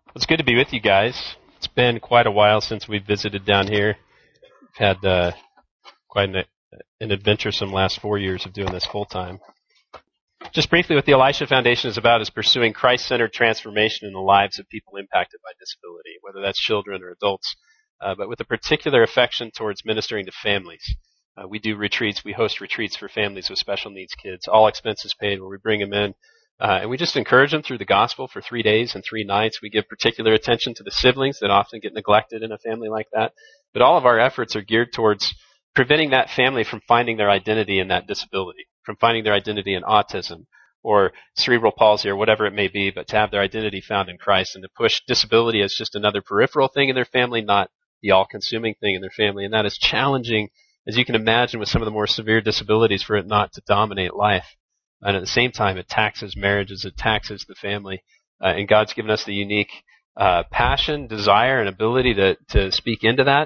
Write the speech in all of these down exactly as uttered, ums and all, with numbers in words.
It's good to be with you guys. It's been quite a while since we've visited down here. We've had uh, quite an, an adventuresome last four years of doing this full time. Just briefly, what the Elisha Foundation is about is pursuing Christ-centered transformation in the lives of people impacted by disability, whether that's children or adults, uh, but with a particular affection towards ministering to families. Uh, we do retreats. We host retreats for families with special needs kids, all expenses paid, where we bring them in. Uh, and we just encourage them through the gospel for three days and three nights. We give particular attention to the siblings that often get neglected in a family like that. But all of our efforts are geared towards preventing that family from finding their identity in that disability, from finding their identity in autism or cerebral palsy or whatever it may be, but to have their identity found in Christ and to push disability as just another peripheral thing in their family, not the all-consuming thing in their family. And that is challenging, as you can imagine, with some of the more severe disabilities, for it not to dominate life. And at the same time, it taxes marriages, it taxes the family. Uh, and God's given us the unique uh, passion, desire, and ability to, to speak into that.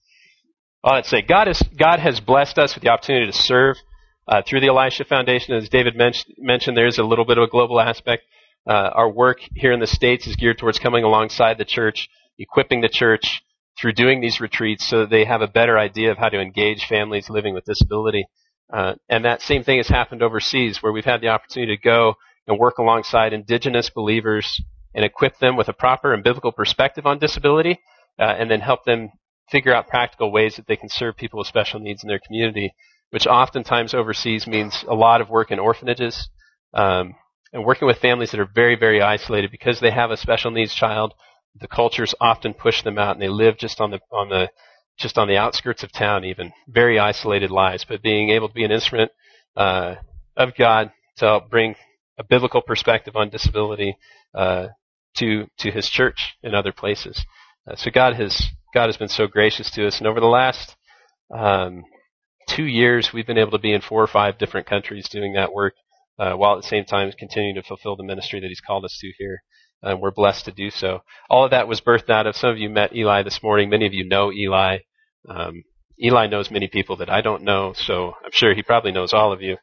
I'd say God, is, God has blessed us with the opportunity to serve uh, through the Elisha Foundation. As David men- mentioned, there's a little bit of a global aspect. Uh, our work here in the States is geared towards coming alongside the church, equipping the church through doing these retreats so that they have a better idea of how to engage families living with disability. Uh, and that same thing has happened overseas, where we've had the opportunity to go and work alongside indigenous believers and equip them with a proper and biblical perspective on disability, uh, and then help them figure out practical ways that they can serve people with special needs in their community, which oftentimes overseas means a lot of work in orphanages, um, and working with families that are very, very isolated because they have a special needs child. The cultures often push them out, and they live just on the on the just on the outskirts of town, even very isolated lives. But being able to be an instrument uh, of God to help bring a biblical perspective on disability uh, to to His church in other places. Uh, so God has God has been so gracious to us, and over the last um, two years, we've been able to be in four or five different countries doing that work, uh, while at the same time continuing to fulfill the ministry that He's called us to here. And we're blessed to do so. All of that was birthed out of, some of you met Eli this morning. Many of you know Eli. Um, Eli knows many people that I don't know, so I'm sure he probably knows all of you.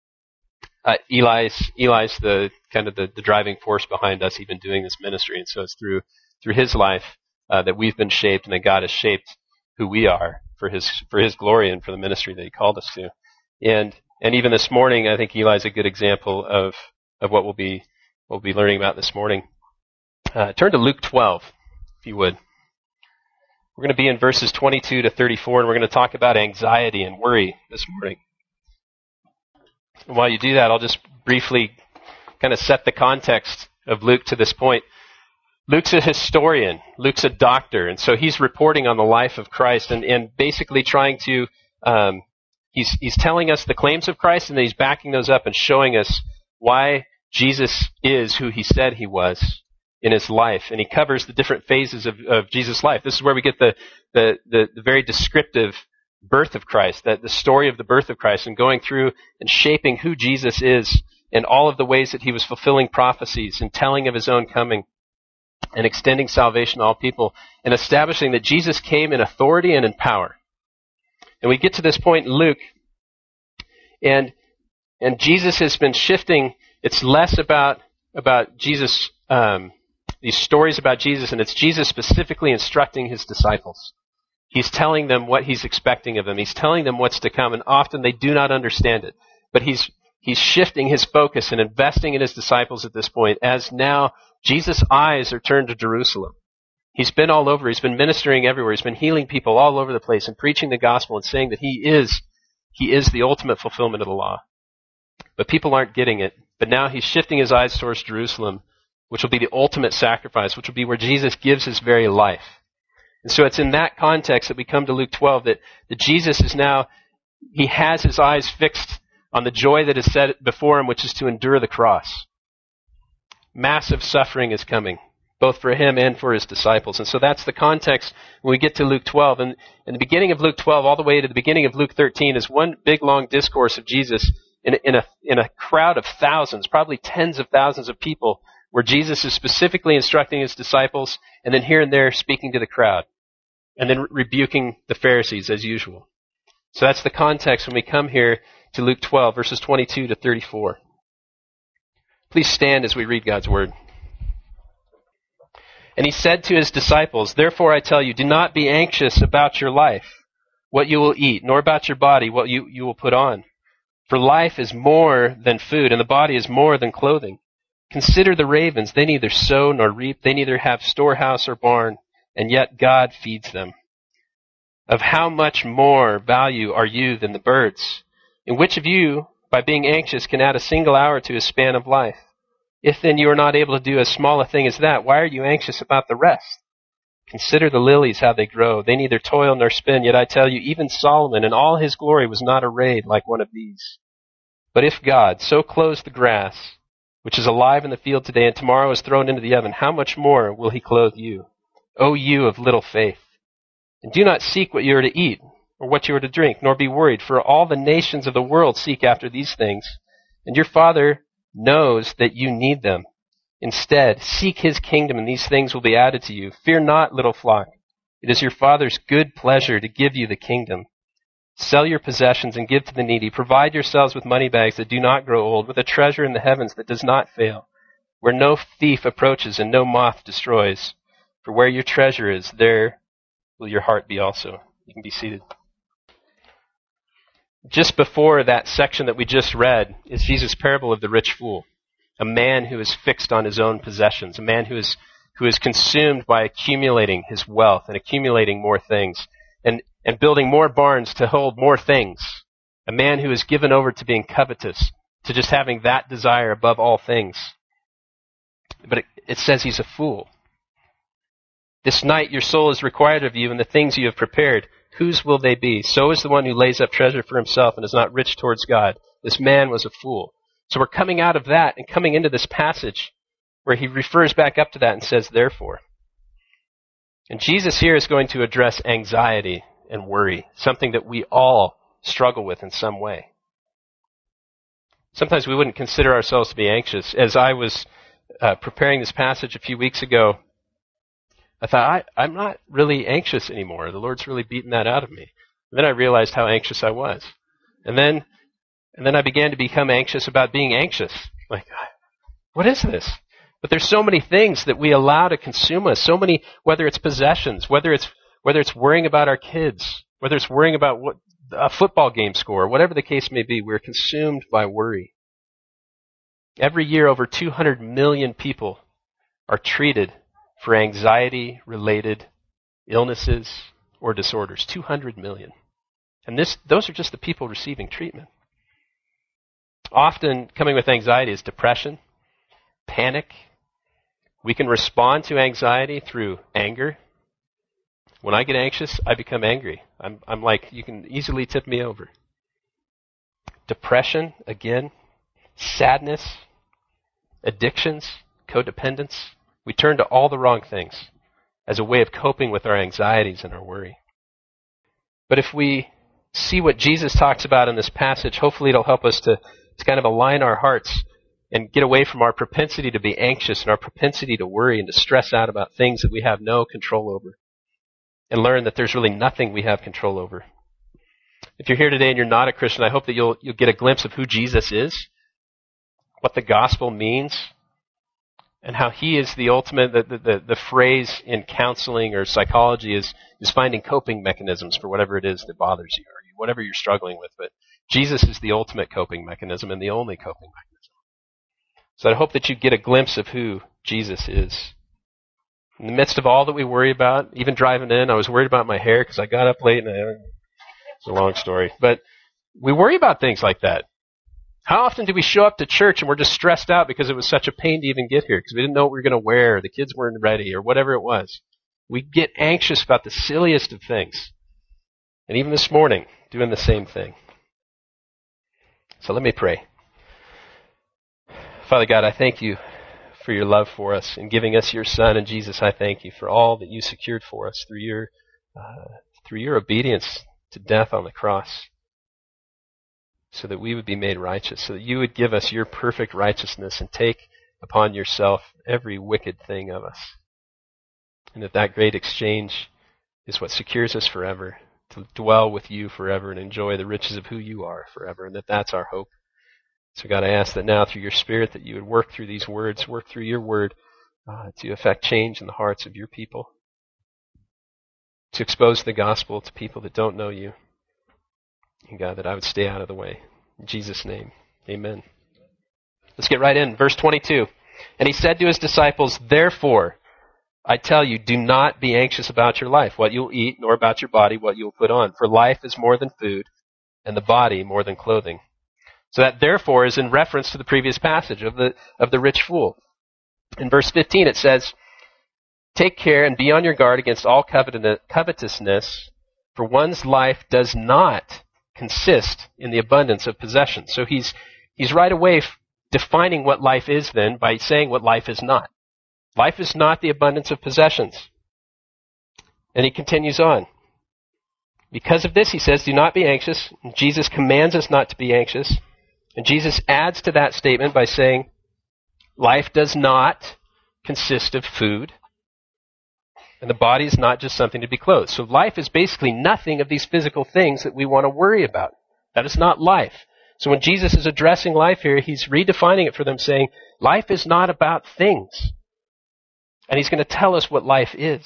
Uh, Eli's Eli's the kind of the, the driving force behind us even doing this ministry, and so it's through through his life uh, that we've been shaped, and that God has shaped who we are for His for His glory and for the ministry that He called us to. And and even this morning, I think Eli's a good example of of what we'll be what we'll be learning about this morning. Uh, turn to Luke twelve, if you would. We're going to be in verses twenty-two to thirty-four, and we're going to talk about anxiety and worry this morning. And while you do that, I'll just briefly kind of set the context of Luke to this point. Luke's a historian. Luke's a doctor, and so he's reporting on the life of Christ and, and basically trying to, um, he's, he's telling us the claims of Christ, and then he's backing those up and showing us why Jesus is who He said He was in His life, and he covers the different phases of, of Jesus' life. This is where we get the, the, the, the very descriptive birth of Christ, that the story of the birth of Christ, and going through and shaping who Jesus is in all of the ways that He was fulfilling prophecies and telling of His own coming and extending salvation to all people and establishing that Jesus came in authority and in power. And we get to this point in Luke, and and Jesus has been shifting. It's less about about Jesus, um, these stories about Jesus, and it's Jesus specifically instructing His disciples. He's telling them what He's expecting of them. He's telling them what's to come, and often they do not understand it. But He's He's shifting His focus and investing in His disciples at this point, as now Jesus' eyes are turned to Jerusalem. He's been all over. He's been ministering everywhere. He's been healing people all over the place and preaching the gospel and saying that He is He is the ultimate fulfillment of the law. But people aren't getting it. But now He's shifting His eyes towards Jerusalem, which will be the ultimate sacrifice, which will be where Jesus gives His very life. And so it's in that context that we come to Luke twelve, that, that Jesus is now, He has His eyes fixed on the joy that is set before Him, which is to endure the cross. Massive suffering is coming, both for Him and for His disciples. And so that's the context when we get to Luke twelve. And in the beginning of Luke twelve, all the way to the beginning of Luke thirteen, is one big long discourse of Jesus in, in, a, in a crowd of thousands, probably tens of thousands of people, where Jesus is specifically instructing His disciples, and then here and there speaking to the crowd, and then rebuking the Pharisees as usual. So that's the context when we come here to Luke twelve, verses twenty-two to thirty-four. Please stand as we read God's Word. And he said to his disciples, "Therefore I tell you, do not be anxious about your life, what you will eat, nor about your body, what you, you will put on. For life is more than food, and the body is more than clothing. Consider the ravens. They neither sow nor reap. They neither have storehouse or barn, and yet God feeds them. Of how much more value are you than the birds? And which of you, by being anxious, can add a single hour to his span of life? If then you are not able to do as small a thing as that, why are you anxious about the rest? Consider the lilies, how they grow. They neither toil nor spin, yet I tell you, even Solomon in all his glory was not arrayed like one of these. But if God so clothes the grass, which is alive in the field today and tomorrow is thrown into the oven, how much more will he clothe you, O you of little faith? And do not seek what you are to eat or what you are to drink, nor be worried, for all the nations of the world seek after these things, and your Father knows that you need them. Instead, seek his kingdom, and these things will be added to you. Fear not, little flock. It is your Father's good pleasure to give you the kingdom. Sell your possessions and give to the needy. Provide yourselves with money bags that do not grow old, with a treasure in the heavens that does not fail, where no thief approaches and no moth destroys. For where your treasure is, there will your heart be also. You can be seated. Just before that section that we just read is Jesus' parable of the rich fool, a man who is fixed on his own possessions, a man who is who is consumed by accumulating his wealth and accumulating more things and, and building more barns to hold more things, a man who is given over to being covetous, to just having that desire above all things. But it, it says he's a fool. This night your soul is required of you, and the things you have prepared, whose will they be? So is the one who lays up treasure for himself and is not rich towards God. This man was a fool. So we're coming out of that and coming into this passage where he refers back up to that and says, therefore. And Jesus here is going to address anxiety and worry, something that we all struggle with in some way. Sometimes we wouldn't consider ourselves to be anxious. As I was uh, preparing this passage a few weeks ago, I thought, I, I'm not really anxious anymore. The Lord's really beaten that out of me. And then I realized how anxious I was. And then and then I began to become anxious about being anxious. Like, what is this? But there's so many things that we allow to consume us. So many, whether it's possessions, whether it's whether it's worrying about our kids, whether it's worrying about what a football game score, whatever the case may be, we're consumed by worry. Every year, over two hundred million people are treated for anxiety-related illnesses or disorders. two hundred million. And this, those are just the people receiving treatment. Often coming with anxiety is depression, panic. We can respond to anxiety through anger. When I get anxious, I become angry. I'm, I'm like, you can easily tip me over. Depression, again, sadness, addictions, codependence. We turn to all the wrong things as a way of coping with our anxieties and our worry. But if we see what Jesus talks about in this passage, hopefully it'll help us to, to kind of align our hearts and get away from our propensity to be anxious and our propensity to worry and to stress out about things that we have no control over, and learn that there's really nothing we have control over. If you're here today and you're not a Christian, I hope that you'll you'll get a glimpse of who Jesus is, what the gospel means, and how he is the ultimate, the, the, the phrase in counseling or psychology is, is finding coping mechanisms for whatever it is that bothers you or whatever you're struggling with. But Jesus is the ultimate coping mechanism and the only coping mechanism. So I hope that you get a glimpse of who Jesus is. In the midst of all that we worry about, even driving in, I was worried about my hair because I got up late and I, it's a long story. But we worry about things like that. How often do we show up to church and we're just stressed out because it was such a pain to even get here because we didn't know what we were going to wear, or the kids weren't ready, or whatever it was. We get anxious about the silliest of things. And even this morning, doing the same thing. So let me pray. Father God, I thank you for your love for us and giving us your Son. And Jesus, I thank you for all that you secured for us through your uh, through your obedience to death on the cross, so that we would be made righteous, so that you would give us your perfect righteousness and take upon yourself every wicked thing of us. And that that great exchange is what secures us forever, to dwell with you forever and enjoy the riches of who you are forever, and that that's our hope. So God, I ask that now through your Spirit that you would work through these words, work through your word, uh, to affect change in the hearts of your people, to expose the gospel to people that don't know you. And God, that I would stay out of the way. In Jesus' name, amen. Let's get right in. Verse twenty-two. And he said to his disciples, therefore, I tell you, do not be anxious about your life, what you'll eat, nor about your body, what you'll put on. For life is more than food, and the body more than clothing. So that therefore is in reference to the previous passage of the of the rich fool. In verse fifteen it says, take care and be on your guard against all covetousness, for one's life does not consist in the abundance of possessions. So he's he's right away f- defining what life is then by saying what life is not. Life is not the abundance of possessions. And he continues on. Because of this, he says, do not be anxious. And Jesus commands us not to be anxious. And Jesus adds to that statement by saying, life does not consist of food, and the body is not just something to be clothed. So life is basically nothing of these physical things that we want to worry about. That is not life. So when Jesus is addressing life here, he's redefining it for them, saying, life is not about things. And he's going to tell us what life is.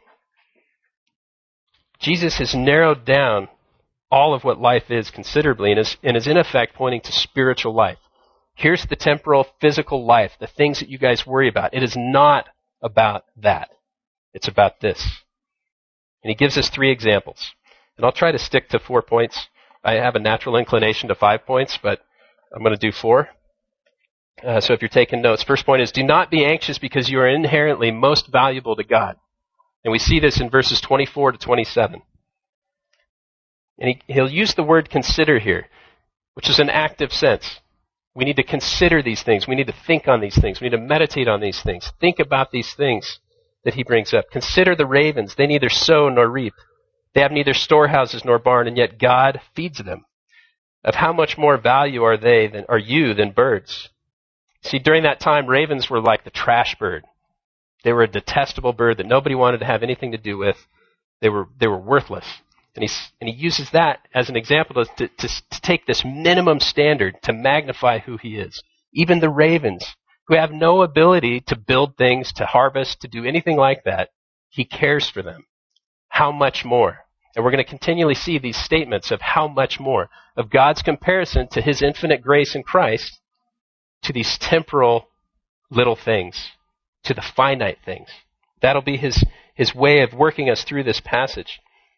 Jesus has narrowed down all of what life is considerably and is, and is in effect pointing to spiritual life. Here's the temporal, physical life, the things that you guys worry about. It is not about that. It's about this. And he gives us three examples. And I'll try to stick to four points. I have a natural inclination to five points, but I'm going to do four. Uh, so if you're taking notes, first point is, do not be anxious because you are inherently most valuable to God. And we see this in verses twenty-four to twenty-seven. And he, he'll use the word consider here, which is an active sense. We need to consider these things. We need to think on these things. We need to meditate on these things. Think about these things that he brings up. Consider the ravens. They neither sow nor reap. They have neither storehouses nor barn, and yet God feeds them. Of how much more value are they than are you than birds? See, during that time, ravens were like the trash bird. They were a detestable bird that nobody wanted to have anything to do with. They were they were worthless. And he, and he uses that as an example to, to, to take this minimum standard to magnify who he is. Even the ravens, who have no ability to build things, to harvest, to do anything like that, he cares for them. How much more? And we're going to continually see these statements of how much more, of God's comparison to his infinite grace in Christ to these temporal little things, to the finite things. That'll be his, his way of working us through this passage.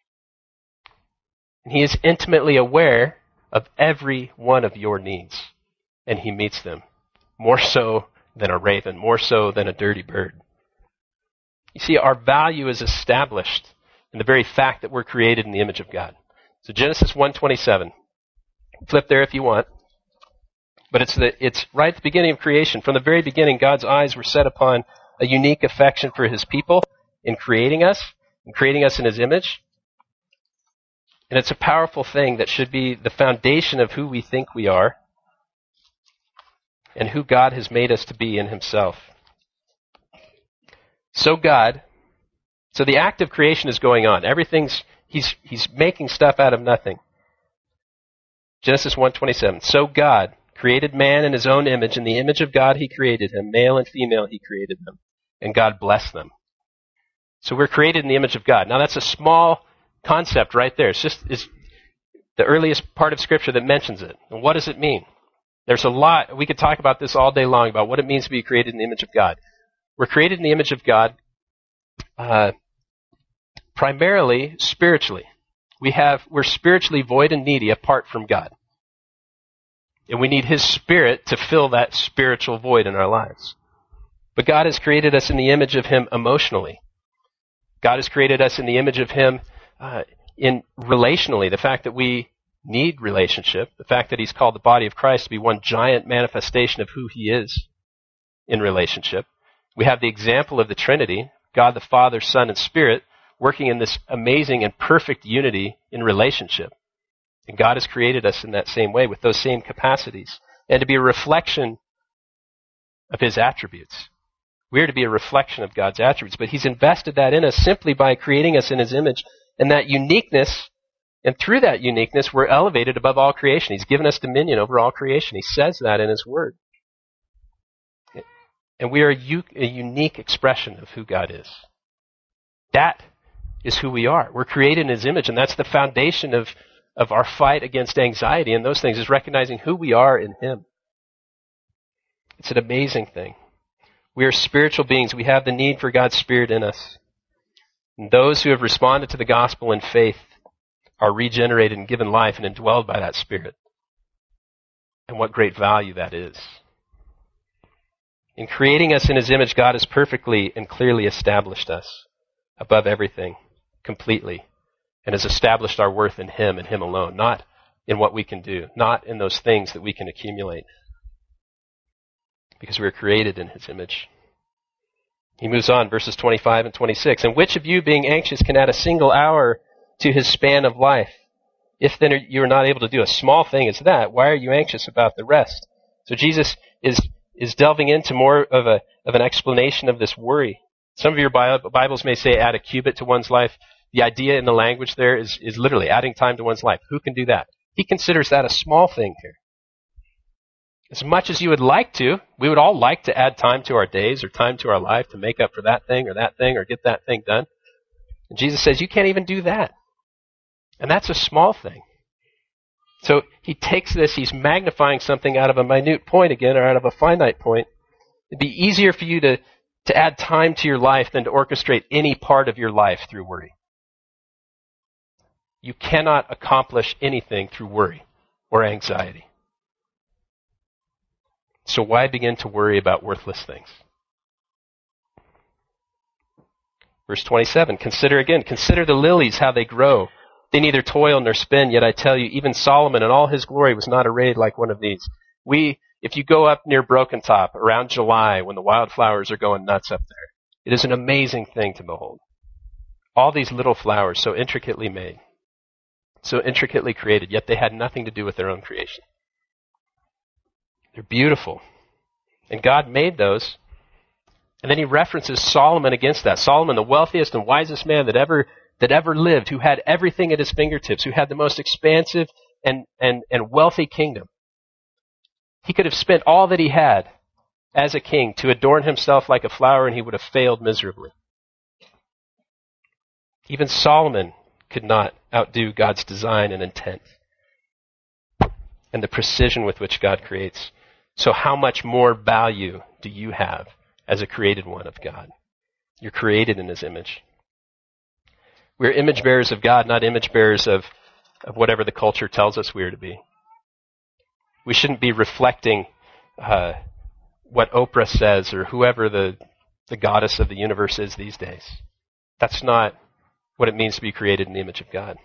And he is intimately aware of every one of your needs, and he meets them, more so than a raven, more so than a dirty bird. You see, our value is established in the very fact that we're created in the image of God. So Genesis one twenty-seven. Flip there if you want. But it's the it's right at the beginning of creation. From the very beginning, God's eyes were set upon a unique affection for his people in creating us, in creating us in his image. And it's a powerful thing that should be the foundation of who we think we are and who God has made us to be in himself. So God, so the act of creation is going on. Everything's, he's, he's making stuff out of nothing. Genesis one twenty-seven. So God created man in his own image. In the image of God he created him. Male and female he created them. And God blessed them. So we're created in the image of God. Now that's a small concept right there. It's just it's the earliest part of Scripture that mentions it. And what does it mean? There's a lot. We could talk about this all day long about what it means to be created in the image of God. We're created in the image of God uh, primarily spiritually. We have we're spiritually void and needy apart from God. And we need his Spirit to fill that spiritual void in our lives. But God has created us in the image of him emotionally. God has created us in the image of him uh, in relationally. The fact that we need relationship, the fact that he's called the body of Christ to be one giant manifestation of who he is in relationship. We have the example of the Trinity, God the Father, Son, and Spirit, working in this amazing and perfect unity in relationship. And God has created us in that same way with those same capacities and to be a reflection of his attributes. We are to be a reflection of God's attributes, but he's invested that in us simply by creating us in his image, and that uniqueness, and through that uniqueness, we're elevated above all creation. He's given us dominion over all creation. He says that in his word. And we are a, u- a unique expression of who God is. That is who we are. We're created in his image, and that's the foundation of, of our fight against anxiety and those things, is recognizing who we are in him. It's an amazing thing. We are spiritual beings. We have the need for God's Spirit in us. And those who have responded to the gospel in faith are regenerated and given life and indwelled by that Spirit. And what great value that is. In creating us in his image, God has perfectly and clearly established us above everything, completely, and has established our worth in him and him alone, not in what we can do, not in those things that we can accumulate, because we were created in his image. He moves on, verses twenty-five and twenty-six. And which of you, being anxious, can add a single hour to his span of life? If then you are not able to do a small thing as that, why are you anxious about the rest? So Jesus is is delving into more of a of an explanation of this worry. Some of your Bibles may say add a cubit to one's life. The idea in the language there is, is literally adding time to one's life. Who can do that? He considers that a small thing here. As much as you would like to, we would all like to add time to our days or time to our life to make up for that thing or that thing or get that thing done. And Jesus says you can't even do that. And that's a small thing. So he takes this, he's magnifying something out of a minute point again, or out of a finite point. It'd be easier for you to, to add time to your life than to orchestrate any part of your life through worry. You cannot accomplish anything through worry or anxiety. So why begin to worry about worthless things? Verse twenty-seven, consider again, consider the lilies, how they grow. They neither toil nor spin, yet I tell you, even Solomon in all his glory was not arrayed like one of these. We, if you go up near Broken Top around July when the wildflowers are going nuts up there, it is an amazing thing to behold. All these little flowers so intricately made, so intricately created, yet they had nothing to do with their own creation. They're beautiful. And God made those. And then he references Solomon against that. Solomon, the wealthiest and wisest man that ever that ever lived, who had everything at his fingertips, who had the most expansive and, and, and wealthy kingdom. He could have spent all that he had as a king to adorn himself like a flower, and he would have failed miserably. Even Solomon could not outdo God's design and intent and the precision with which God creates. So how much more value do you have as a created one of God? You're created in his image. We're image bearers of God, not image bearers of, of whatever the culture tells us we are to be. We shouldn't be reflecting uh, what Oprah says or whoever the, the goddess of the universe is these days. That's not what it means to be created in the image of God.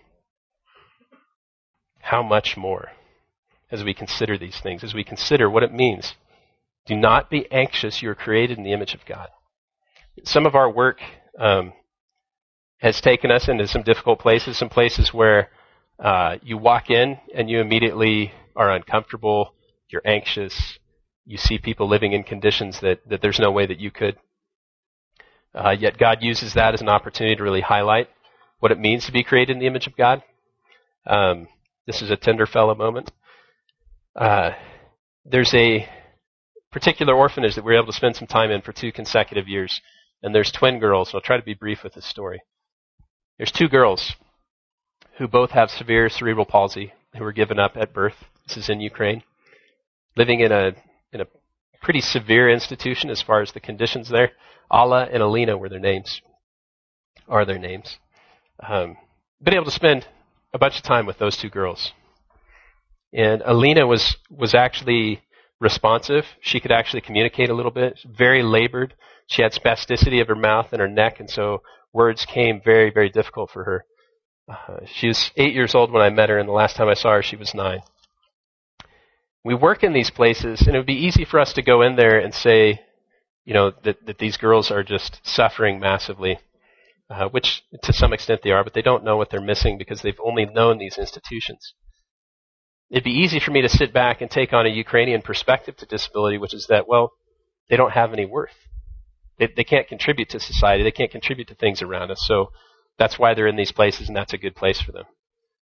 How much more as we consider these things, as we consider what it means. Do not be anxious. You are created in the image of God. Some of our work um, has taken us into some difficult places, some places where uh, you walk in and you immediately are uncomfortable, you're anxious, you see people living in conditions that, that there's no way that you could. Uh, yet God uses that as an opportunity to really highlight what it means to be created in the image of God. Um, this is a tender fellow moment. Uh, there's a particular orphanage that we were able to spend some time in for two consecutive years, and there's twin girls, and I'll try to be brief with this story. There's two girls who both have severe cerebral palsy, who were given up at birth. This is in Ukraine, living in a in a pretty severe institution as far as the conditions there. Alla and Alina were their names, are their names. Um, been able to spend a bunch of time with those two girls. And Alina was, was actually responsive. She could actually communicate a little bit. Very labored. She had spasticity of her mouth and her neck, and so words came very, very difficult for her. Uh, she was eight years old when I met her, and the last time I saw her, she was nine. We work in these places, and it would be easy for us to go in there and say, you know, that, that these girls are just suffering massively, uh, which to some extent they are, but they don't know what they're missing because they've only known these institutions. It'd be easy for me to sit back and take on a Ukrainian perspective to disability, which is that, well, they don't have any worth. They, they can't contribute to society. They can't contribute to things around us. So that's why they're in these places, and that's a good place for them.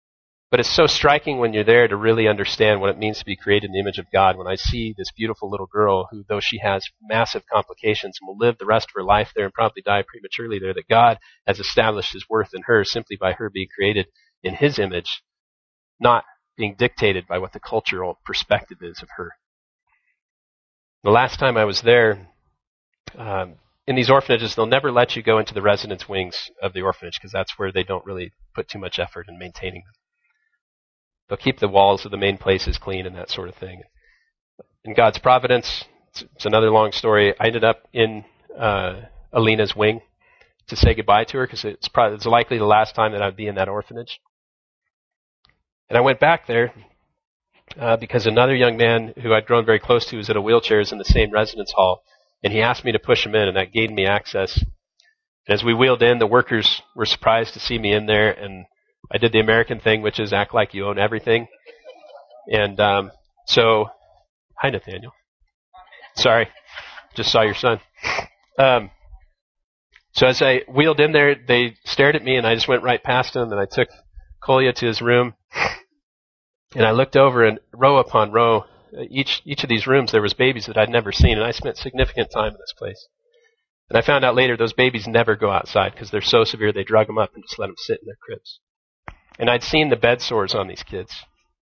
But it's so striking when you're there to really understand what it means to be created in the image of God. When I see this beautiful little girl who, though she has massive complications and will live the rest of her life there and probably die prematurely there, that God has established his worth in her simply by her being created in his image, not being dictated by what the cultural perspective is of her. The last time I was there, um, in these orphanages, they'll never let you go into the residence wings of the orphanage because that's where they don't really put too much effort in maintaining them. They'll keep the walls of the main places clean and that sort of thing. In God's providence, it's, it's another long story. I ended up in uh, Alina's wing to say goodbye to her because it's probably it's likely the last time that I'd be in that orphanage. And I went back there uh, because another young man who I'd grown very close to was in a wheelchair is in the same residence hall, and he asked me to push him in, and that gave me access. And as we wheeled in, the workers were surprised to see me in there, and I did the American thing, which is act like you own everything. And um, so, hi, Nathaniel. Sorry, just saw your son. Um, so as I wheeled in there, they stared at me, and I just went right past them, and I took Kolya to his room. And I looked over, and row upon row, each each of these rooms, there was babies that I'd never seen, and I spent significant time in this place. And I found out later those babies never go outside because they're so severe they drug them up and just let them sit in their cribs. And I'd seen the bed sores on these kids.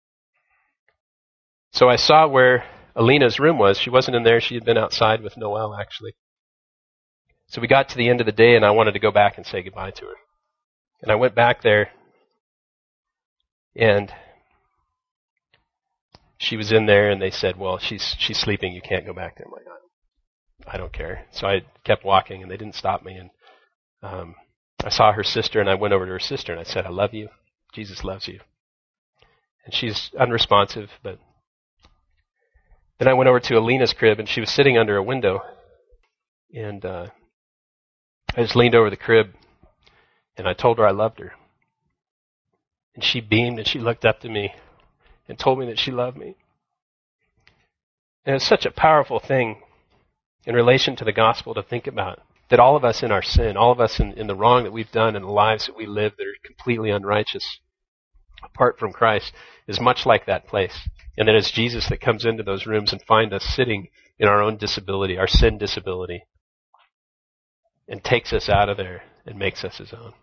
So I saw where Alina's room was. She wasn't in there. She had been outside with Noel, actually. So we got to the end of the day, and I wanted to go back and say goodbye to her. And I went back there, and she was in there, and they said, well, she's she's sleeping. You can't go back there. I'm like, I don't care. So I kept walking, and they didn't stop me. And um, I saw her sister, and I went over to her sister, and I said, I love you. Jesus loves you. And she's unresponsive, but then I went over to Alina's crib, and she was sitting under a window. And uh, I just leaned over the crib, and I told her I loved her. And she beamed, and she looked up to me and told me that she loved me. And it's such a powerful thing in relation to the gospel to think about, that all of us in our sin, all of us in, in the wrong that we've done and the lives that we live that are completely unrighteous apart from Christ, is much like that place. And that it's Jesus that comes into those rooms and finds us sitting in our own disability, our sin disability, and takes us out of there and makes us his own.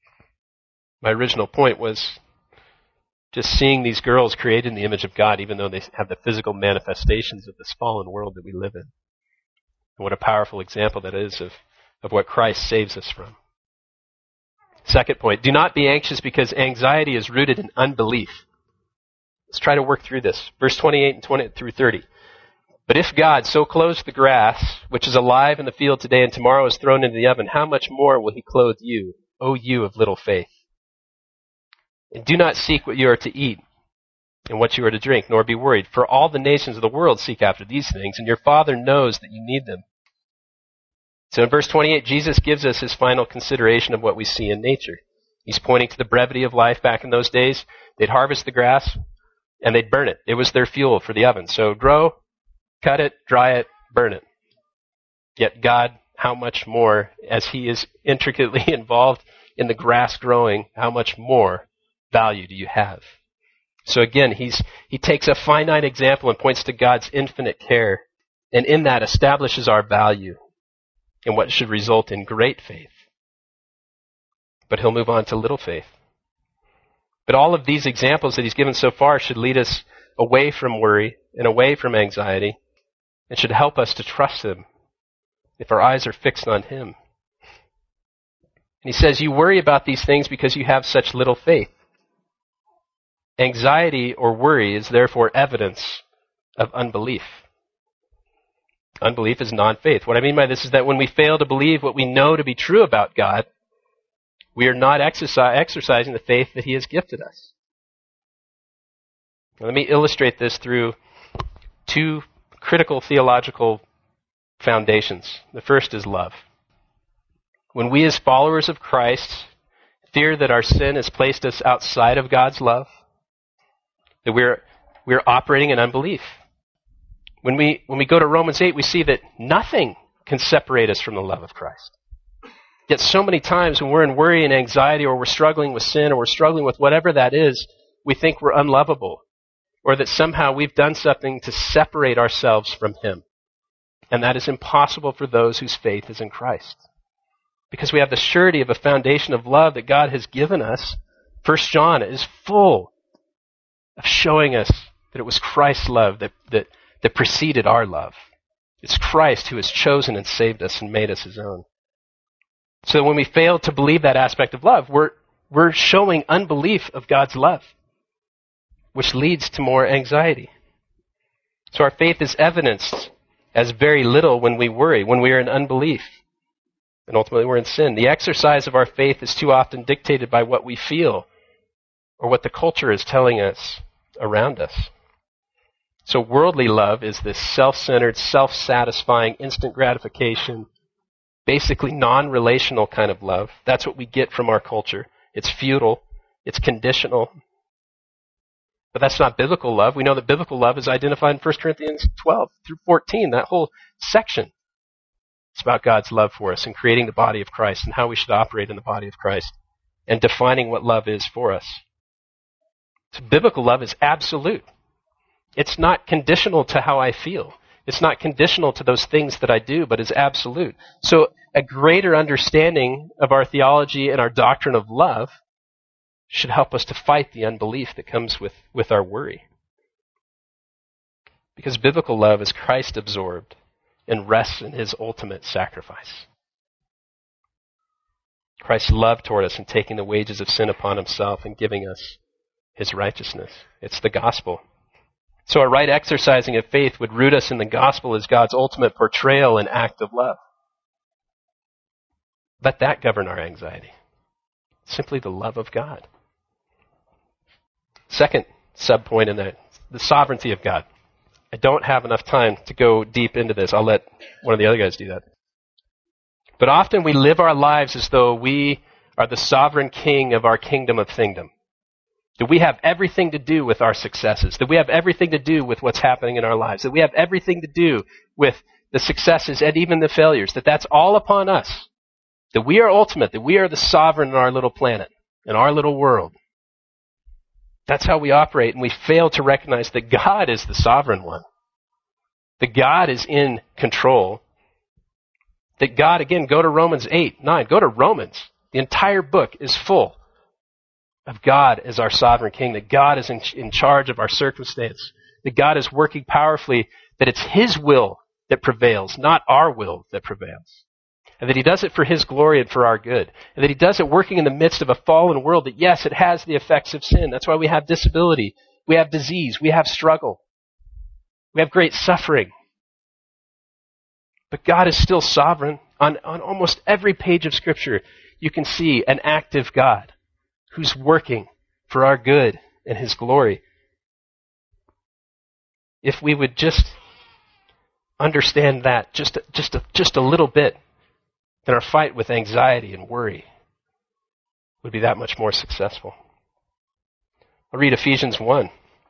My original point was just seeing these girls created in the image of God, even though they have the physical manifestations of this fallen world that we live in. And what a powerful example that is of, of what Christ saves us from. Second point, do not be anxious because anxiety is rooted in unbelief. Let's try to work through this. Verse twenty-eight and twenty through thirty. But if God so clothes the grass, which is alive in the field today and tomorrow is thrown into the oven, how much more will he clothe you, O you of little faith? And do not seek what you are to eat and what you are to drink, nor be worried. For all the nations of the world seek after these things, and your Father knows that you need them. So in verse twenty-eight, Jesus gives us his final consideration of what we see in nature. He's pointing to the brevity of life back in those days. They'd harvest the grass, and they'd burn it. It was their fuel for the oven. So grow, cut it, dry it, burn it. Yet God, how much more, as he is intricately involved in the grass growing, how much more value do you have? So again, he's he takes a finite example and points to God's infinite care, and in that establishes our value in what should result in great faith. But he'll move on to little faith. But all of these examples that he's given so far should lead us away from worry and away from anxiety, and should help us to trust him if our eyes are fixed on him. And he says, you worry about these things because you have such little faith. Anxiety or worry is therefore evidence of unbelief. Unbelief is non-faith. What I mean by this is that when we fail to believe what we know to be true about God, we are not exercise, exercising the faith that he has gifted us. Now, let me illustrate this through two critical theological foundations. The first is love. When we as followers of Christ fear that our sin has placed us outside of God's love, that we're we're operating in unbelief. When we when we go to Romans eight, we see that nothing can separate us from the love of Christ. Yet so many times when we're in worry and anxiety, or we're struggling with sin, or we're struggling with whatever that is, we think we're unlovable, or that somehow we've done something to separate ourselves from him. And that is impossible for those whose faith is in Christ. Because we have the surety of a foundation of love that God has given us. First John is full of showing us that it was Christ's love that, that, that preceded our love. It's Christ who has chosen and saved us and made us his own. So when we fail to believe that aspect of love, we're, we're showing unbelief of God's love, which leads to more anxiety. So our faith is evidenced as very little when we worry, when we are in unbelief. And ultimately we're in sin. The exercise of our faith is too often dictated by what we feel or what the culture is telling us around us. So worldly love is this self-centered, self-satisfying, instant gratification, basically non-relational kind of love. That's what we get from our culture. It's futile. It's conditional. But that's not biblical love. We know that biblical love is identified in First Corinthians twelve through fourteen, that whole section. It's about God's love for us and creating the body of Christ and how we should operate in the body of Christ and defining what love is for us. So biblical love is absolute. It's not conditional to how I feel. It's not conditional to those things that I do, but is absolute. So a greater understanding of our theology and our doctrine of love should help us to fight the unbelief that comes with, with our worry. Because biblical love is Christ-absorbed and rests in his ultimate sacrifice. Christ's love toward us in taking the wages of sin upon himself and giving us his righteousness. It's the gospel. So a right exercising of faith would root us in the gospel as God's ultimate portrayal and act of love. Let that govern our anxiety. Simply the love of God. Second subpoint in that, the sovereignty of God. I don't have enough time to go deep into this. I'll let one of the other guys do that. But often we live our lives as though we are the sovereign king of our kingdom of thingdom. That we have everything to do with our successes. That we have everything to do with what's happening in our lives. That we have everything to do with the successes and even the failures. That that's all upon us. That we are ultimate. That we are the sovereign in our little planet, in our little world. That's how we operate, and we fail to recognize that God is the sovereign one. That God is in control. That God, again, go to Romans eight, nine. Go to Romans. The entire book is full of God as our sovereign king. That God is in, in charge of our circumstance. That God is working powerfully. That it's his will that prevails, not our will that prevails. And that he does it for his glory and for our good. And that he does it working in the midst of a fallen world that, yes, it has the effects of sin. That's why we have disability. We have disease. We have struggle. We have great suffering. But God is still sovereign. On, on almost every page of Scripture, you can see an active God who's working for our good and his glory. If we would just understand that just, just, a, just a little bit, then our fight with anxiety and worry would be that much more successful. I'll read Ephesians one.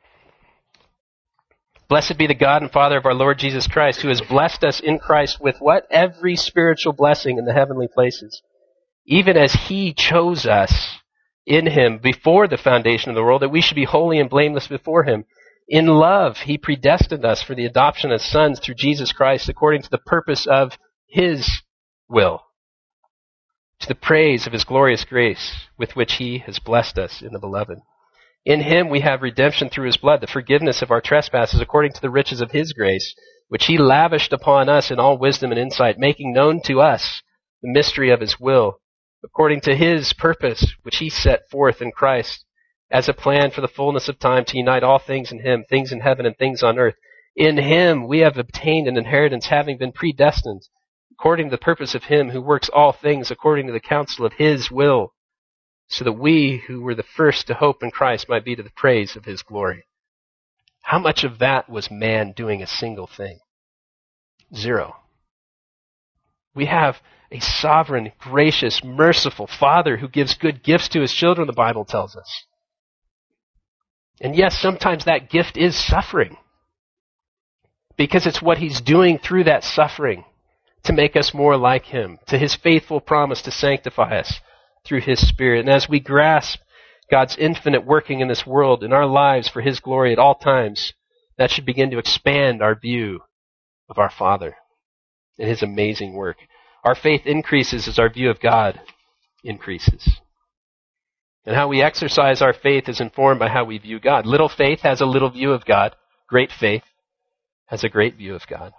Blessed be the God and Father of our Lord Jesus Christ, who has blessed us in Christ with what? Every spiritual blessing in the heavenly places. Even as he chose us in him before the foundation of the world, that we should be holy and blameless before him. In love, he predestined us for the adoption as sons through Jesus Christ, according to the purpose of his will, to the praise of his glorious grace with which he has blessed us in the beloved. In him we have redemption through his blood, the forgiveness of our trespasses according to the riches of his grace, which he lavished upon us in all wisdom and insight, making known to us the mystery of his will, according to his purpose, which he set forth in Christ as a plan for the fullness of time to unite all things in him, things in heaven and things on earth. In him we have obtained an inheritance, having been predestined according to the purpose of him who works all things according to the counsel of his will, so that we who were the first to hope in Christ might be to the praise of his glory. How much of that was man doing a single thing? Zero. We have a sovereign, gracious, merciful Father who gives good gifts to his children, the Bible tells us. And yes, sometimes that gift is suffering, because it's what he's doing through that suffering to make us more like him, to his faithful promise to sanctify us through his Spirit. And as we grasp God's infinite working in this world, in our lives for His glory at all times, that should begin to expand our view of our Father and His amazing work. Our faith increases as our view of God increases. And how we exercise our faith is informed by how we view God. Little faith has a little view of God. Great faith has a great view of God.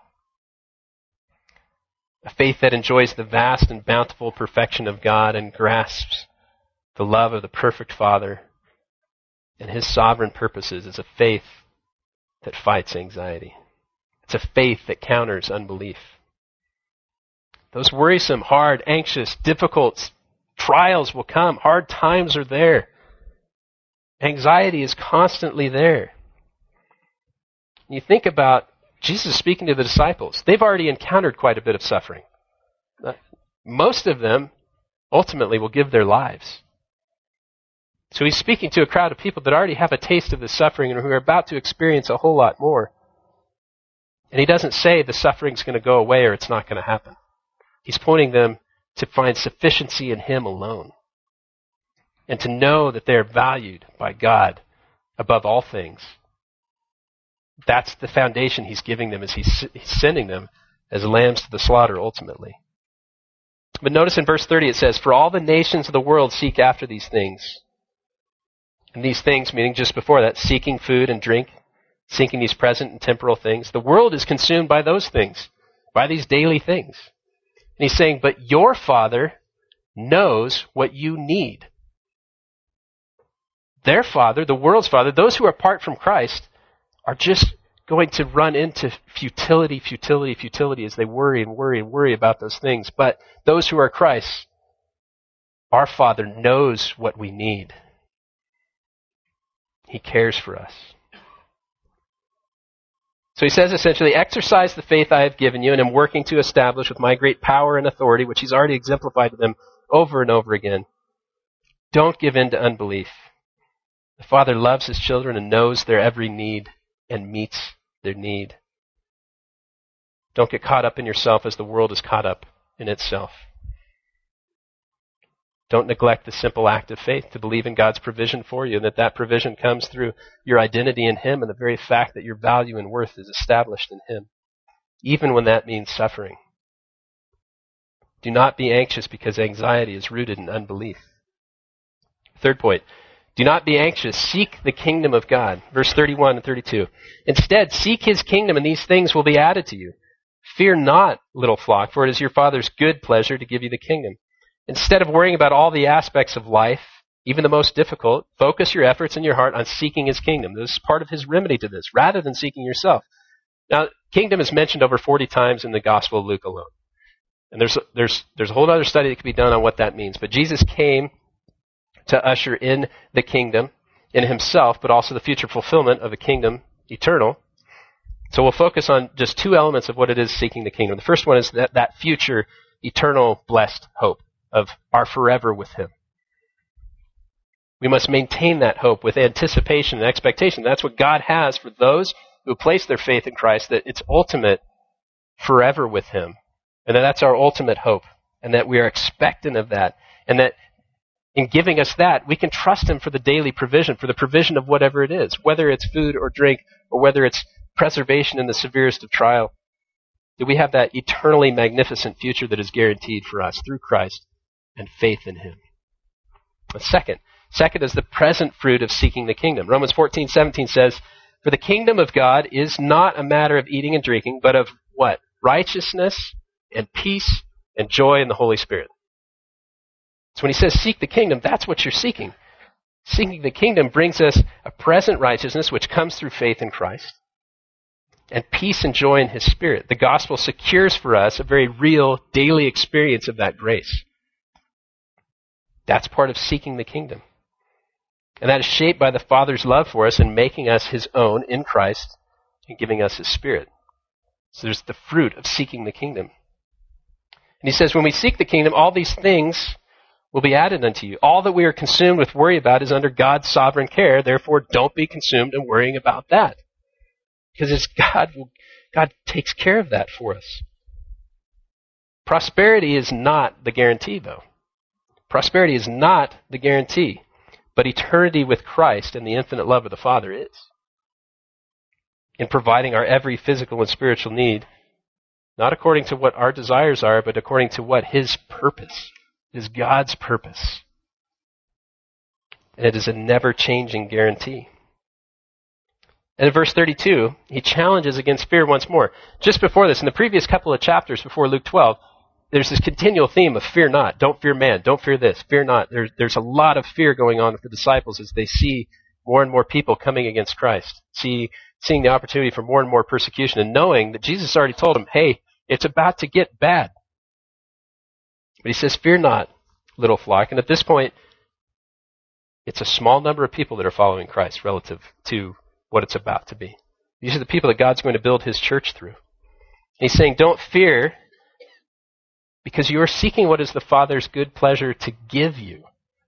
A faith that enjoys the vast and bountiful perfection of God and grasps the love of the perfect Father and His sovereign purposes is a faith that fights anxiety. It's a faith that counters unbelief. Those worrisome, hard, anxious, difficult trials will come. Hard times are there. Anxiety is constantly there. You think about Jesus speaking to the disciples. They've already encountered quite a bit of suffering. Most of them ultimately will give their lives. So He's speaking to a crowd of people that already have a taste of the suffering and who are about to experience a whole lot more. And He doesn't say the suffering's going to go away or it's not going to happen. He's pointing them to find sufficiency in Him alone and to know that they're valued by God above all things. That's the foundation He's giving them as He's sending them as lambs to the slaughter ultimately. But notice in verse thirty it says, "For all the nations of the world seek after these things." And these things, meaning just before that, seeking food and drink, seeking these present and temporal things. The world is consumed by those things, by these daily things. And He's saying, but your Father knows what you need. Their Father, the world's Father, those who are apart from Christ, are just going to run into futility, futility, futility as they worry and worry and worry about those things. But those who are Christ, our Father knows what we need. He cares for us. So He says essentially, exercise the faith I have given you and am working to establish with my great power and authority, which He's already exemplified to them over and over again. Don't give in to unbelief. The Father loves His children and knows their every need and meets their need. Don't get caught up in yourself as the world is caught up in itself. Don't neglect the simple act of faith to believe in God's provision for you, and that that provision comes through your identity in Him and the very fact that your value and worth is established in Him, even when that means suffering. Do not be anxious because anxiety is rooted in unbelief. Third point, do not be anxious. Seek the kingdom of God. Verse thirty-one and thirty-two. Instead, seek His kingdom and these things will be added to you. Fear not, little flock, for it is your Father's good pleasure to give you the kingdom. Instead of worrying about all the aspects of life, even the most difficult, focus your efforts and your heart on seeking His kingdom. This is part of His remedy to this, rather than seeking yourself. Now, kingdom is mentioned over forty times in the Gospel of Luke alone. And there's, there's, there's a whole other study that can be done on what that means. But Jesus came to usher in the kingdom in Himself, but also the future fulfillment of a kingdom eternal. So we'll focus on just two elements of what it is seeking the kingdom. The first one is that, that future eternal blessed hope of our forever with Him. We must maintain that hope with anticipation and expectation. That's what God has for those who place their faith in Christ, that it's ultimate forever with Him. And that that's our ultimate hope. And that we are expectant of that. And that in giving us that, we can trust Him for the daily provision, for the provision of whatever it is, whether it's food or drink, or whether it's preservation in the severest of trial. That we have that eternally magnificent future that is guaranteed for us through Christ and faith in Him. The second, second is the present fruit of seeking the kingdom. Romans fourteen seventeen says, "For the kingdom of God is not a matter of eating and drinking, but of what? Righteousness and peace and joy in the Holy Spirit." So when He says seek the kingdom, that's what you're seeking. Seeking the kingdom brings us a present righteousness which comes through faith in Christ, and peace and joy in His Spirit. The gospel secures for us a very real daily experience of that grace. That's part of seeking the kingdom. And that is shaped by the Father's love for us and making us His own in Christ and giving us His Spirit. So there's the fruit of seeking the kingdom. And He says, when we seek the kingdom, all these things will be added unto you. All that we are consumed with worry about is under God's sovereign care. Therefore, don't be consumed in worrying about that. Because it's God, God takes care of that for us. Prosperity is not the guarantee, though. Prosperity is not the guarantee. but eternity with Christ and the infinite love of the Father is. In providing our every physical and spiritual need, not according to what our desires are, but according to what His purpose is, God's purpose. And it is a never-changing guarantee. And in verse thirty-two, he challenges against fear once more. Just before this, in the previous couple of chapters before Luke twelve, there's this continual theme of fear not, don't fear man, don't fear this, fear not. There's, there's a lot of fear going on with the disciples as they see more and more people coming against Christ, see, seeing the opportunity for more and more persecution, and knowing that Jesus already told them, hey, it's about to get bad. But he says, fear not, little flock. And at this point, it's a small number of people that are following Christ relative to what it's about to be. These are the people that God's going to build His church through. And he's saying, don't fear, because you are seeking what is the Father's good pleasure to give you.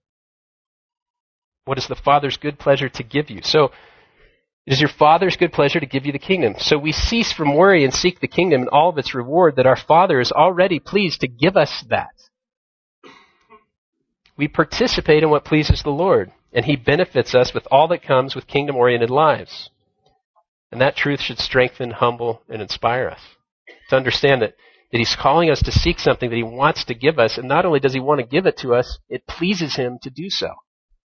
What is the Father's good pleasure to give you? So, it is your Father's good pleasure to give you the kingdom. So we cease from worry and seek the kingdom and all of its reward, that our Father is already pleased to give us that. We participate in what pleases the Lord, and He benefits us with all that comes with kingdom-oriented lives. And that truth should strengthen, humble, and inspire us to understand that, that He's calling us to seek something that He wants to give us, and not only does He want to give it to us, it pleases Him to do so.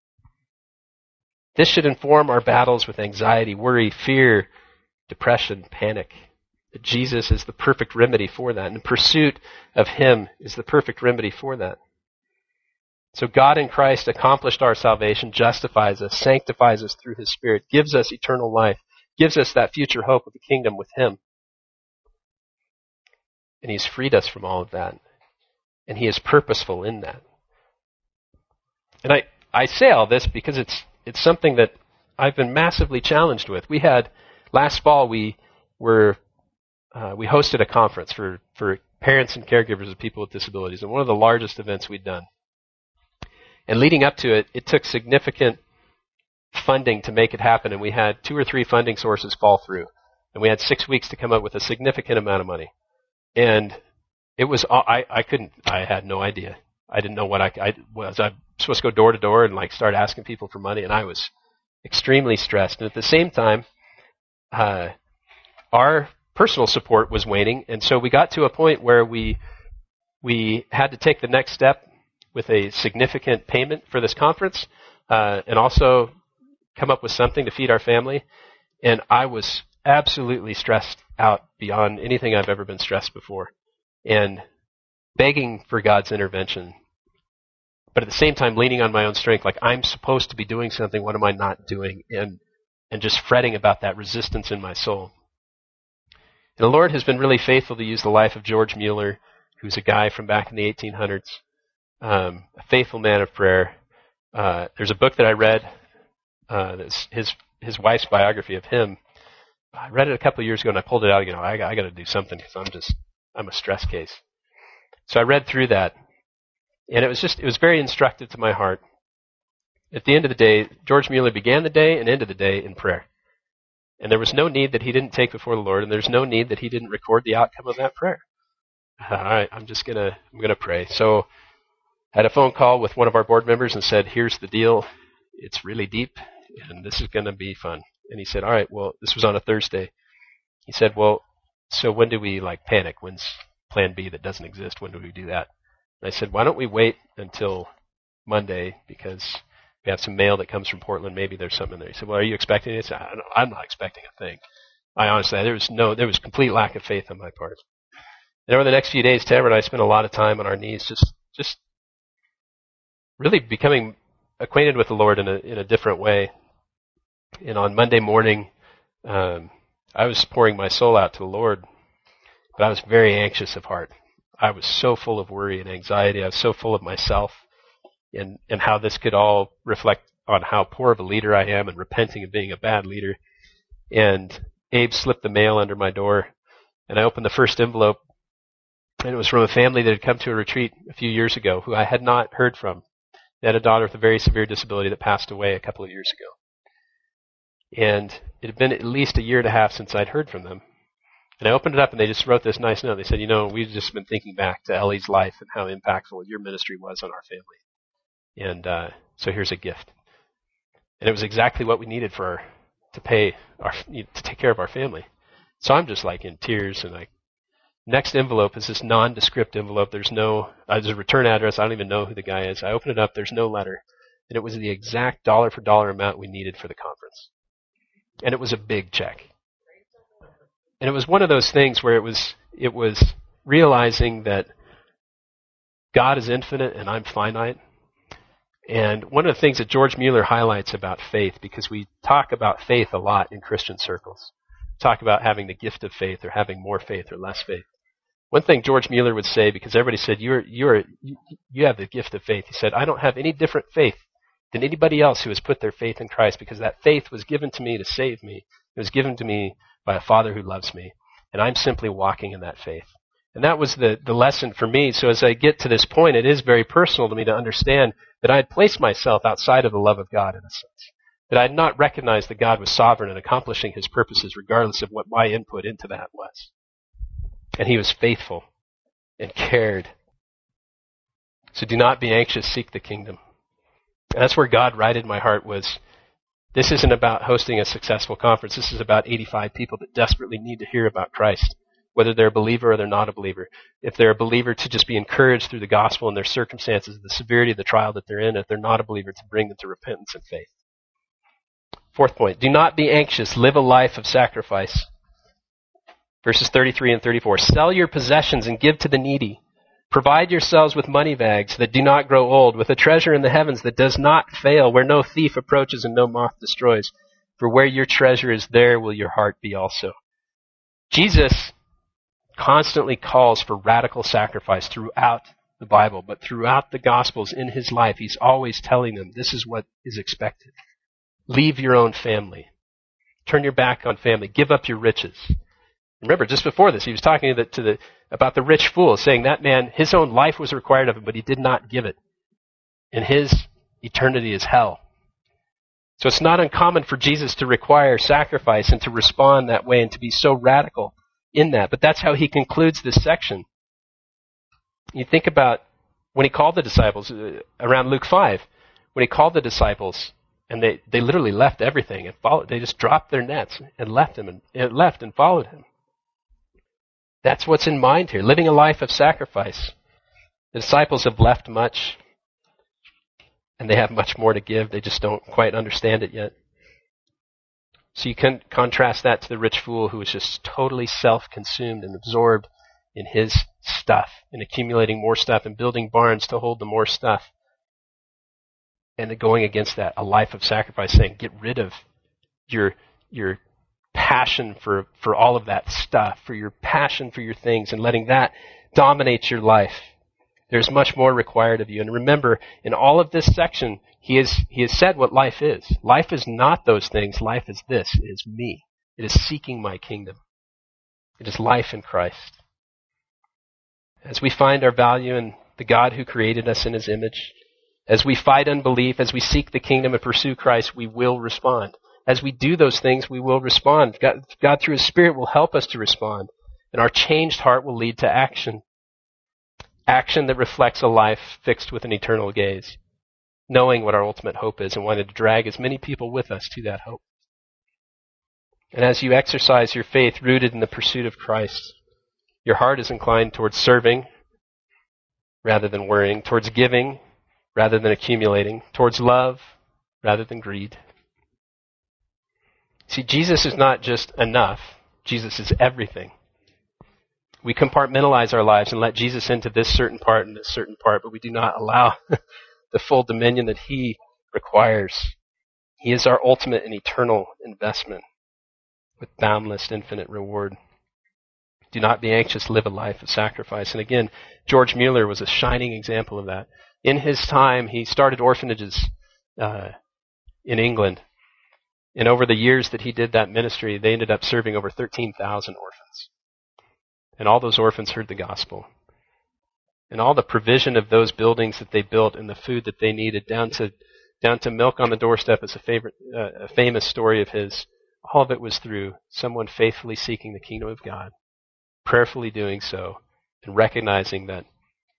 This should inform our battles with anxiety, worry, fear, depression, panic. That Jesus is the perfect remedy for that, and the pursuit of Him is the perfect remedy for that. So God in Christ accomplished our salvation, justifies us, sanctifies us through His Spirit, gives us eternal life, gives us that future hope of the kingdom with Him. And He's freed us from all of that. And He is purposeful in that. And I, I say all this because it's it's something that I've been massively challenged with. We had, last fall, we were uh, we hosted a conference for, for parents and caregivers of people with disabilities, and one of the largest events we'd done. And leading up to it, it took significant funding to make it happen, and we had two or three funding sources fall through. And we had six weeks to come up with a significant amount of money. And it was, I, I couldn't, I had no idea. I didn't know what I, I was. I supposed to go door to door and like start asking people for money, and I was extremely stressed. And at the same time, uh, our personal support was waning, and so we got to a point where we we had to take the next step with a significant payment for this conference, uh, and also come up with something to feed our family. And I was absolutely stressed out beyond anything I've ever been stressed before, and begging for God's intervention. But at the same time, leaning on my own strength, like I'm supposed to be doing something, what am I not doing? And and just fretting about that resistance in my soul. And the Lord has been really faithful to use the life of George Mueller, who's a guy from back in the eighteen hundreds. Um, a faithful man of prayer. Uh, there's a book that I read, uh, that's his his wife's biography of him. I read it a couple of years ago, and I pulled it out again. I, I got to do something because I'm just I'm a stress case. So I read through that, and it was just it was very instructive to my heart. At the end of the day, George Mueller began the day and ended the day in prayer, and there was no need that he didn't take before the Lord, and there's no need that he didn't record the outcome of that prayer. All right, I'm just gonna I'm gonna pray. So I had a phone call with one of our board members and said, here's the deal. It's really deep, and this is going to be fun. And he said, all right, well, this was on a Thursday. He said, well, so when do we, like, panic? When's plan B that doesn't exist? When do we do that? And I said, why don't we wait until Monday, because we have some mail that comes from Portland. Maybe there's something in there. He said, well, are you expecting it? I said, I'm not expecting a thing. I honestly, there was no, there was complete lack of faith on my part. And over the next few days, Tamara and I spent a lot of time on our knees, just, just, really becoming acquainted with the Lord in a in a different way. And on Monday morning, um, I was pouring my soul out to the Lord, but I was very anxious of heart. I was so full of worry and anxiety. I was so full of myself and, and how this could all reflect on how poor of a leader I am and repenting of being a bad leader. And Abe slipped the mail under my door, and I opened the first envelope, and it was from a family that had come to a retreat a few years ago who I had not heard from. They had a daughter with a very severe disability that passed away a couple of years ago. And it had been at least a year and a half since I'd heard from them. And I opened it up, and they just wrote this nice note. They said, you know, we've just been thinking back to Ellie's life and how impactful your ministry was on our family. And uh, so here's a gift. And it was exactly what we needed for our, to pay our, to take care of our family. So I'm just like in tears, and like, next envelope is this nondescript envelope. There's no, uh, there's a return address. I don't even know who the guy is. I open it up. There's no letter. And it was the exact dollar for dollar amount we needed for the conference. And it was a big check. And it was one of those things where it was, it was realizing that God is infinite and I'm finite. And one of the things that George Mueller highlights about faith, because we talk about faith a lot in Christian circles, talk about having the gift of faith or having more faith or less faith. One thing George Mueller would say, because everybody said, you're, you're, you have the gift of faith. He said, I don't have any different faith than anybody else who has put their faith in Christ, because that faith was given to me to save me. It was given to me by a Father who loves me. And I'm simply walking in that faith. And that was the, the lesson for me. So as I get to this point, it is very personal to me to understand that I had placed myself outside of the love of God in a sense. That I had not recognized that God was sovereign and accomplishing his purposes regardless of what my input into that was. And he was faithful and cared. So do not be anxious, seek the kingdom. And that's where God righted my heart was, this isn't about hosting a successful conference. This is about eighty-five people that desperately need to hear about Christ, whether they're a believer or they're not a believer. If they're a believer, to just be encouraged through the gospel and their circumstances, the severity of the trial that they're in. If they're not a believer, to bring them to repentance and faith. Fourth point, do not be anxious. Live a life of sacrifice. Verses thirty-three and thirty-four. Sell your possessions and give to the needy. Provide yourselves with money bags that do not grow old, with a treasure in the heavens that does not fail, where no thief approaches and no moth destroys. For where your treasure is, there will your heart be also. Jesus constantly calls for radical sacrifice throughout the Bible, but throughout the Gospels in his life, he's always telling them this is what is expected. Leave your own family. Turn your back on family. Give up your riches. Remember, just before this, he was talking to the, to the, about the rich fool, saying that man, his own life was required of him, but he did not give it. And his eternity is hell. So it's not uncommon for Jesus to require sacrifice and to respond that way and to be so radical in that. But that's how he concludes this section. You think about when he called the disciples, uh, around Luke five, when he called the disciples, and they, they literally left everything and followed. They just dropped their nets and left him and, and left and followed him. That's what's in mind here, living a life of sacrifice. The disciples have left much, and they have much more to give. They just don't quite understand it yet. So you can contrast that to the rich fool who was just totally self-consumed and absorbed in his stuff, and accumulating more stuff and building barns to hold the more stuff. And going against that, a life of sacrifice, saying, get rid of your your passion for, for all of that stuff, for your passion for your things, and letting that dominate your life. There's much more required of you. And remember, in all of this section, he has, he has said what life is. Life is not those things. Life is this. It is me. It is seeking my kingdom. It is life in Christ. As we find our value in the God who created us in his image, as we fight unbelief, as we seek the kingdom and pursue Christ, we will respond. As we do those things, we will respond. God, God through his Spirit will help us to respond. And our changed heart will lead to action. Action that reflects a life fixed with an eternal gaze, knowing what our ultimate hope is and wanting to drag as many people with us to that hope. And as you exercise your faith rooted in the pursuit of Christ, your heart is inclined towards serving rather than worrying, towards giving rather than accumulating, towards love rather than greed. See, Jesus is not just enough. Jesus is everything. We compartmentalize our lives and let Jesus into this certain part and this certain part, but we do not allow the full dominion that he requires. He is our ultimate and eternal investment with boundless, infinite reward. Do not be anxious, live a life of sacrifice. And again, George Mueller was a shining example of that. In his time, he started orphanages uh, in England. And over the years that he did that ministry, they ended up serving over thirteen thousand orphans. And all those orphans heard the gospel. And all the provision of those buildings that they built and the food that they needed, down to down to milk on the doorstep is a favorite, uh, a famous story of his. All of it was through someone faithfully seeking the kingdom of God, prayerfully doing so, and recognizing that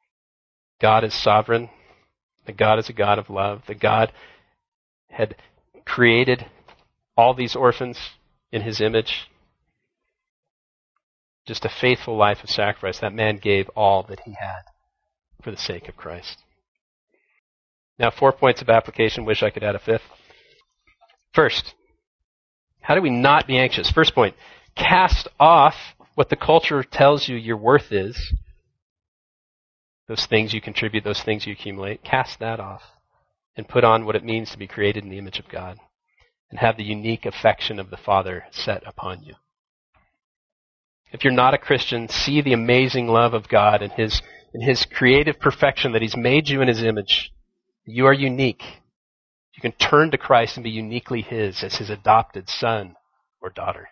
God is sovereign, that God is a God of love, that God had created all these orphans in his image. Just a faithful life of sacrifice. That man gave all that he had for the sake of Christ. Now, four points of application. Wish I could add a fifth. First, how do we not be anxious? First point, cast off what the culture tells you your worth is. Those things you contribute, those things you accumulate. Cast that off and put on what it means to be created in the image of God and have the unique affection of the Father set upon you. If you're not a Christian, see the amazing love of God and his, and his creative perfection that he's made you in his image. You are unique. You can turn to Christ and be uniquely his as his adopted son or daughter.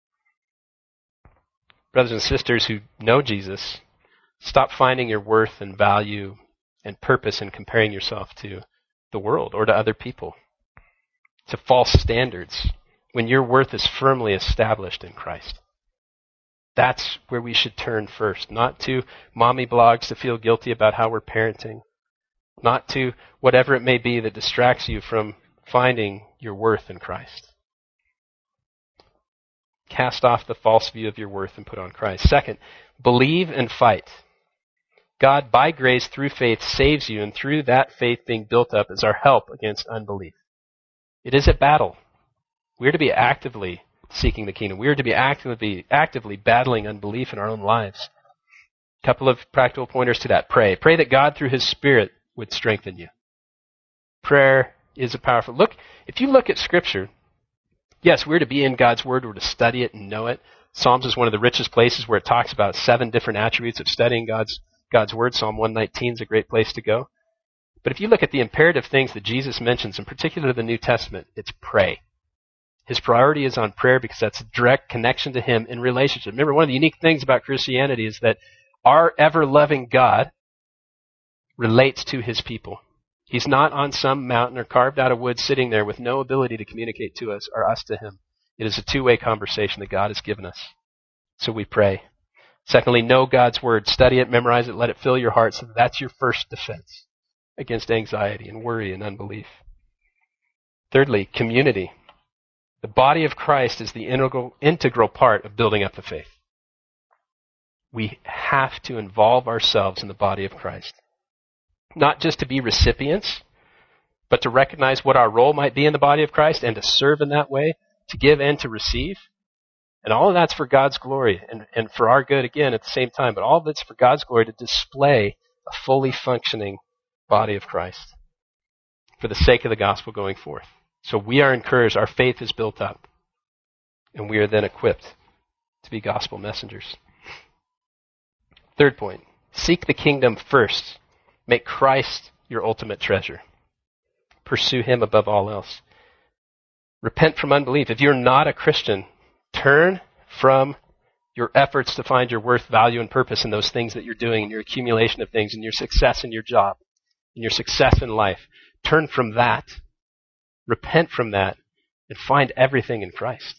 Brothers and sisters who know Jesus, stop finding your worth and value and purpose in comparing yourself to the world or to other people, to false standards, when your worth is firmly established in Christ. That's where we should turn first, not to mommy blogs to feel guilty about how we're parenting, not to whatever it may be that distracts you from finding your worth in Christ. Cast off the false view of your worth and put on Christ. Second, believe and fight. God, by grace, through faith, saves you, and through that faith being built up is our help against unbelief. It is a battle. We're to be actively seeking the kingdom. We are to be actively, actively battling unbelief in our own lives. A couple of practical pointers to that. Pray. Pray that God, through his Spirit, would strengthen you. Prayer is a powerful... Look, if you look at Scripture, yes, we're to be in God's Word. We're to study it and know it. Psalms is one of the richest places where it talks about seven different attributes of studying God's, God's Word. Psalm one nineteen is a great place to go. But if you look at the imperative things that Jesus mentions, in particular the New Testament, it's pray. His priority is on prayer because that's a direct connection to him in relationship. Remember, one of the unique things about Christianity is that our ever-loving God relates to his people. He's not on some mountain or carved out of wood sitting there with no ability to communicate to us or us to him. It is a two-way conversation that God has given us. So we pray. Secondly, know God's Word. Study it, memorize it, let it fill your heart so that that's your first defense against anxiety and worry and unbelief. Thirdly, community. The body of Christ is the integral, integral part of building up the faith. We have to involve ourselves in the body of Christ. Not just to be recipients, but to recognize what our role might be in the body of Christ and to serve in that way, to give and to receive. And all of that's for God's glory and, and for our good again at the same time, but all of it's for God's glory to display a fully functioning body of Christ for the sake of the gospel going forth. So we are encouraged, our faith is built up, and we are then equipped to be gospel messengers. Third point, seek the kingdom first. Make Christ your ultimate treasure. Pursue him above all else. Repent from unbelief. If you're not a Christian, turn from your efforts to find your worth, value, and purpose in those things that you're doing, in your accumulation of things, in your success in your job, in your success in life. Turn from that. Repent from that and find everything in Christ.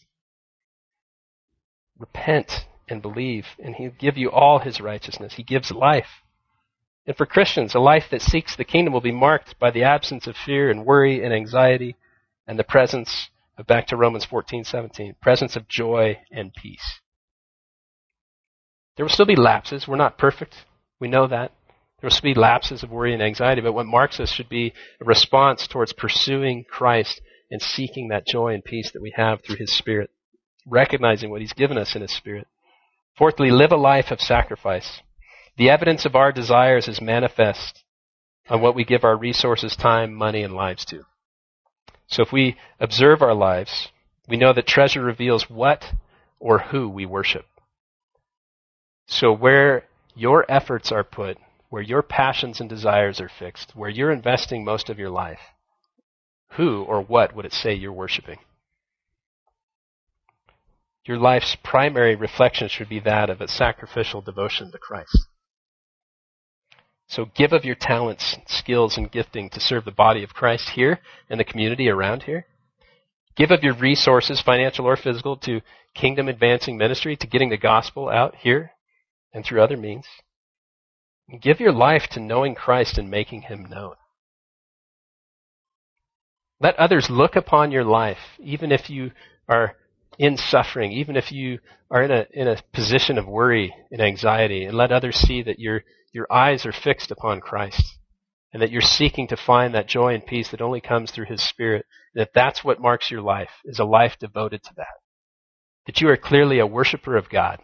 Repent and believe, and he'll give you all his righteousness. He gives life. And for Christians, a life that seeks the kingdom will be marked by the absence of fear and worry and anxiety and the presence of, back to Romans fourteen seventeen, presence of joy and peace. There will still be lapses. We're not perfect. We know that. There will still be lapses of worry and anxiety, but what marks us should be a response towards pursuing Christ and seeking that joy and peace that we have through his Spirit, recognizing what he's given us in his Spirit. Fourthly, live a life of sacrifice. The evidence of our desires is manifest on what we give our resources, time, money, and lives to. So if we observe our lives, we know that treasure reveals what or who we worship. So where your efforts are put, where your passions and desires are fixed, where you're investing most of your life, who or what would it say you're worshiping? Your life's primary reflection should be that of a sacrificial devotion to Christ. So give of your talents, skills, and gifting to serve the body of Christ here and the community around here. Give of your resources, financial or physical, to kingdom advancing ministry, to getting the gospel out here and through other means. And give your life to knowing Christ and making him known. Let others look upon your life, even if you are in suffering, even if you are in a in a position of worry and anxiety, and let others see that your your eyes are fixed upon Christ, and that you're seeking to find that joy and peace that only comes through His Spirit, and that that's what marks your life, is a life devoted to that. That you are clearly a worshiper of God.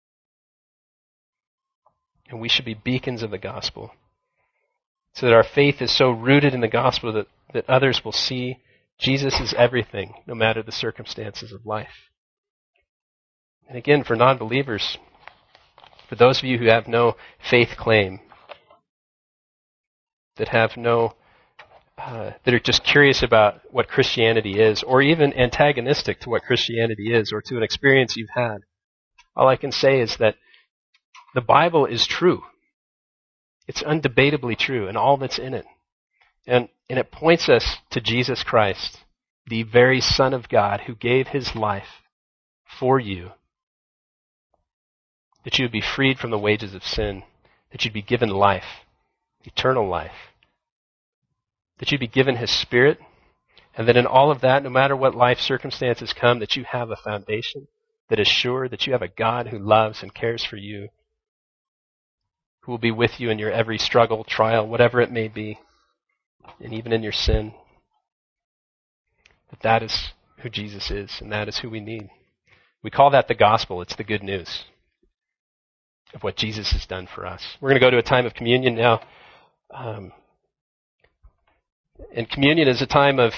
And we should be beacons of the gospel, so that our faith is so rooted in the gospel that, that others will see Jesus is everything, no matter the circumstances of life. And again, for non-believers, for those of you who have no faith claim, that have no, uh, that are just curious about what Christianity is, or even antagonistic to what Christianity is, or to an experience you've had, all I can say is that the Bible is true. It's undebatably true, and all that's in it. And, and it points us to Jesus Christ, the very Son of God who gave His life for you, that you would be freed from the wages of sin, that you'd be given life, eternal life, that you'd be given His Spirit, and that in all of that, no matter what life circumstances come, that you have a foundation that is sure, that you have a God who loves and cares for you, who will be with you in your every struggle, trial, whatever it may be, and even in your sin. That that is who Jesus is, and that is who we need. We call that the gospel. It's the good news of what Jesus has done for us. We're going to go to a time of communion now. Um, and communion is a time of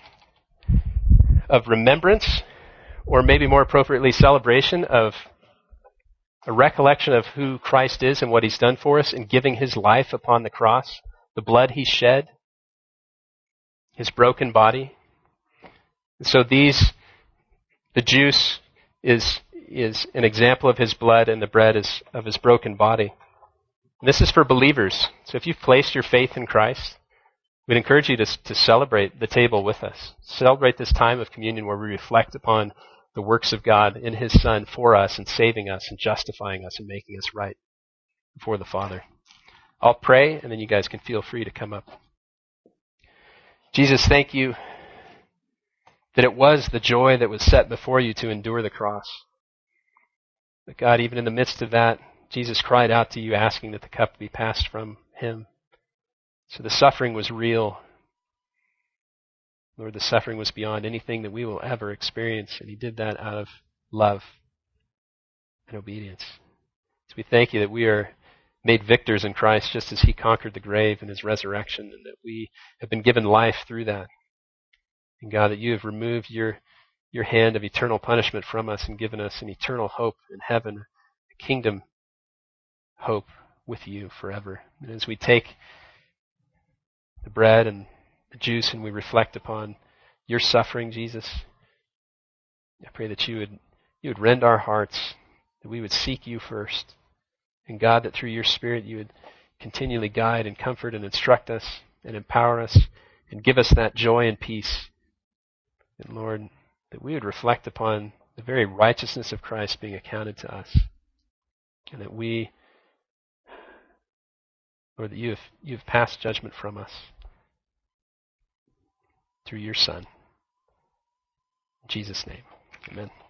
of remembrance, or maybe more appropriately, celebration of a recollection of who Christ is and what He's done for us in giving His life upon the cross, the blood He shed, His broken body. And so these, the juice is is an example of His blood, and the bread is of His broken body. And this is for believers. So if you've placed your faith in Christ, we'd encourage you to, to celebrate the table with us. Celebrate this time of communion where we reflect upon the works of God in His Son for us, and saving us and justifying us and making us right before the Father. I'll pray, and then you guys can feel free to come up. Jesus, thank you that it was the joy that was set before you to endure the cross. But God, even in the midst of that, Jesus cried out to you, asking that the cup be passed from Him. So the suffering was real. Lord, the suffering was beyond anything that we will ever experience, and He did that out of love and obedience. So we thank you that we are made victors in Christ, just as He conquered the grave in His resurrection, and that we have been given life through that. And God, that you have removed your, your hand of eternal punishment from us and given us an eternal hope in heaven, a kingdom hope with you forever. And as we take the bread and the juice and we reflect upon your suffering, Jesus, I pray that you would you would rend our hearts, that we would seek you first. And God, that through your Spirit you would continually guide and comfort and instruct us and empower us and give us that joy and peace. And Lord, that we would reflect upon the very righteousness of Christ being accounted to us. And that we, Lord, that you have, you have passed judgment from us through your Son. In Jesus' name, amen.